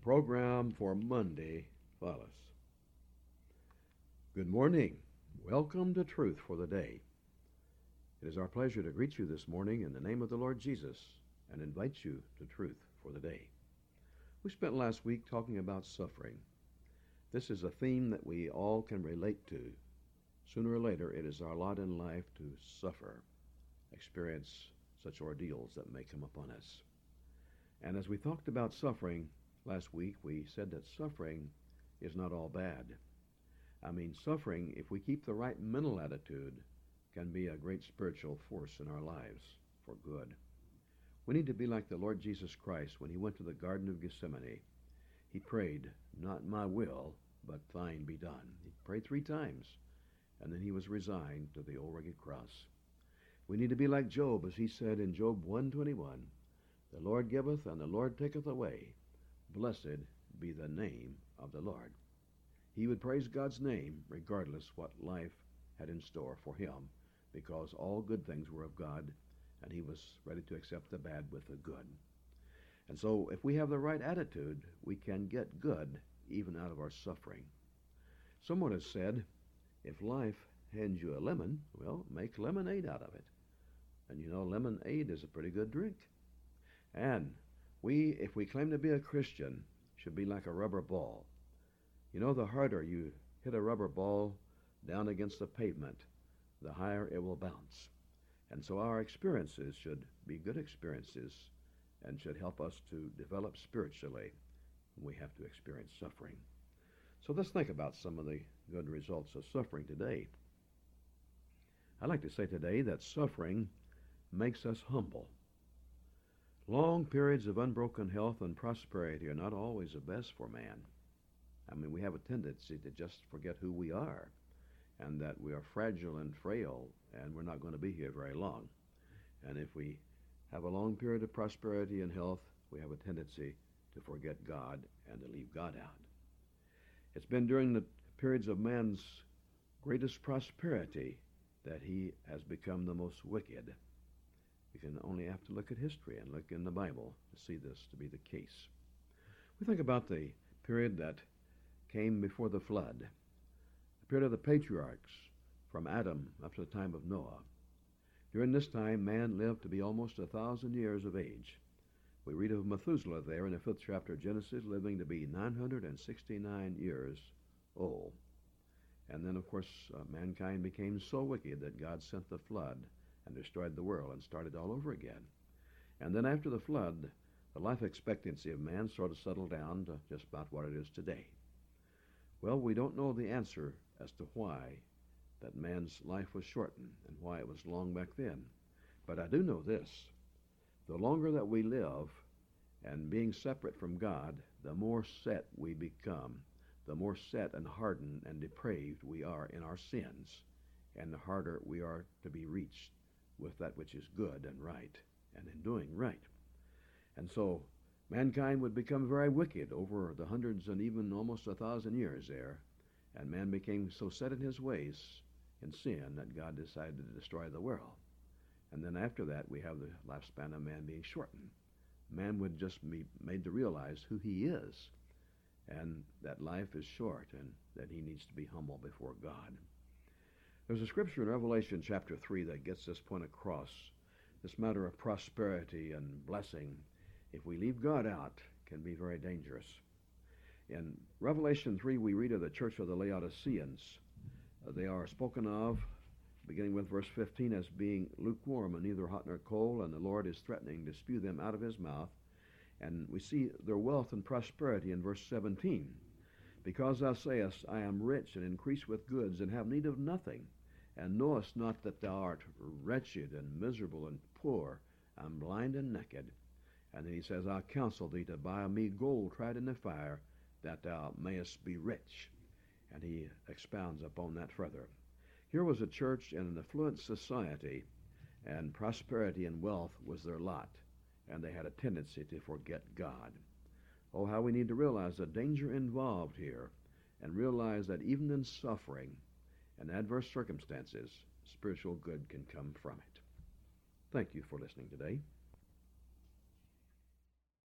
program for Monday follows. Good morning. Welcome to Truth for the Day. It is our pleasure to greet you this morning in the name of the Lord Jesus and invite you to Truth for the Day. We spent last week talking about suffering. This is a theme that we all can relate to. Sooner or later, it is our lot in life to suffer, experience such ordeals that may come upon us. And as we talked about suffering last week, we said that suffering is not all bad. Suffering, if we keep the right mental attitude, can be a great spiritual force in our lives for good. We need to be like the Lord Jesus Christ when he went to the Garden of Gethsemane. He prayed, "Not my will, but thine be done." He prayed 3 times, and then he was resigned to the old rugged cross. We need to be like Job, as he said in Job 1:21, "The Lord giveth, and the Lord taketh away. Blessed be the name of the Lord." He would praise God's name regardless what life had in store for him, because all good things were of God, and he was ready to accept the bad with the good. And so if we have the right attitude, we can get good even out of our suffering. Someone has said, if life hands you a lemon, well, make lemonade out of it. And you know, lemonade is a pretty good drink. And if we claim to be a Christian, should be like a rubber ball. You know, the harder you hit a rubber ball down against the pavement, the higher it will bounce. And so our experiences should be good experiences and should help us to develop spiritually when we have to experience suffering. So let's think about some of the good results of suffering today. I'd like to say today that suffering makes us humble. Long periods of unbroken health and prosperity are not always the best for man. We have a tendency to just forget who we are and that we are fragile and frail and we're not going to be here very long. And if we have a long period of prosperity and health, we have a tendency to forget God and to leave God out. It's been during the periods of man's greatest prosperity that he has become the most wicked. You can only have to look at history and look in the Bible to see this to be the case. We think about the period that came before the flood, the period of the patriarchs from Adam up to the time of Noah. During this time, man lived to be almost 1,000 years of age. We read of Methuselah there in the 5th chapter of Genesis, living to be 969 years old. And then, of course, mankind became so wicked that God sent the flood and destroyed the world and started all over again. And then after the flood, the life expectancy of man sort of settled down to just about what it is today. Well, we don't know the answer as to why that man's life was shortened and why it was long back then. But I do know this. The longer that we live and being separate from God, the more set we become, the more set and hardened and depraved we are in our sins, and the harder we are to be reached with that which is good and right and in doing right. And so mankind would become very wicked over the hundreds and even almost 1,000 years there, and man became so set in his ways in sin that God decided to destroy the world. And then after that, we have the lifespan of man being shortened. Man would just be made to realize who he is, and that life is short, and that he needs to be humble before God. There's a scripture in Revelation chapter 3 that gets this point across. This matter of prosperity and blessing, if we leave God out, can be very dangerous. In Revelation 3, we read of the church of the Laodiceans. They are spoken of, beginning with verse 15, as being lukewarm and neither hot nor cold, and the Lord is threatening to spew them out of his mouth. And we see their wealth and prosperity in verse 17. "Because thou sayest, I am rich and increase with goods, and have need of nothing, and knowest not that thou art wretched and miserable and poor, and blind and naked." And then he says, "I counsel thee to buy of me gold tried in the fire, that thou mayest be rich." And he expounds upon that further. Here was a church in an affluent society, and prosperity and wealth was their lot, and they had a tendency to forget God. Oh, how we need to realize the danger involved here, and realize that even in suffering and adverse circumstances, spiritual good can come from it. Thank you for listening today.